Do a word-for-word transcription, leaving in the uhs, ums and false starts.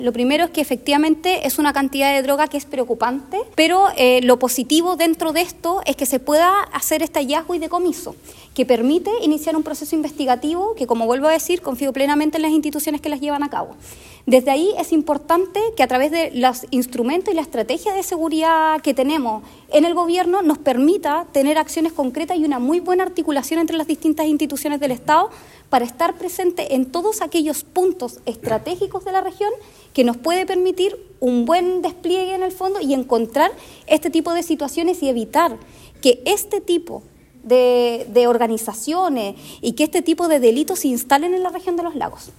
Lo primero es que efectivamente es una cantidad de droga que es preocupante, pero eh, lo positivo dentro de esto es que se pueda hacer este hallazgo y decomiso, que permite iniciar un proceso investigativo que, como vuelvo a decir, confío plenamente en las instituciones que las llevan a cabo. Desde ahí es importante que a través de los instrumentos y la estrategia de seguridad que tenemos en el gobierno nos permita tener acciones concretas y una muy buena articulación entre las distintas instituciones del Estado para estar presente en todos aquellos puntos estratégicos de la región que nos puede permitir un buen despliegue en el fondo y encontrar este tipo de situaciones y evitar que este tipo de, de organizaciones y que este tipo de delitos se instalen en la región de los lagos.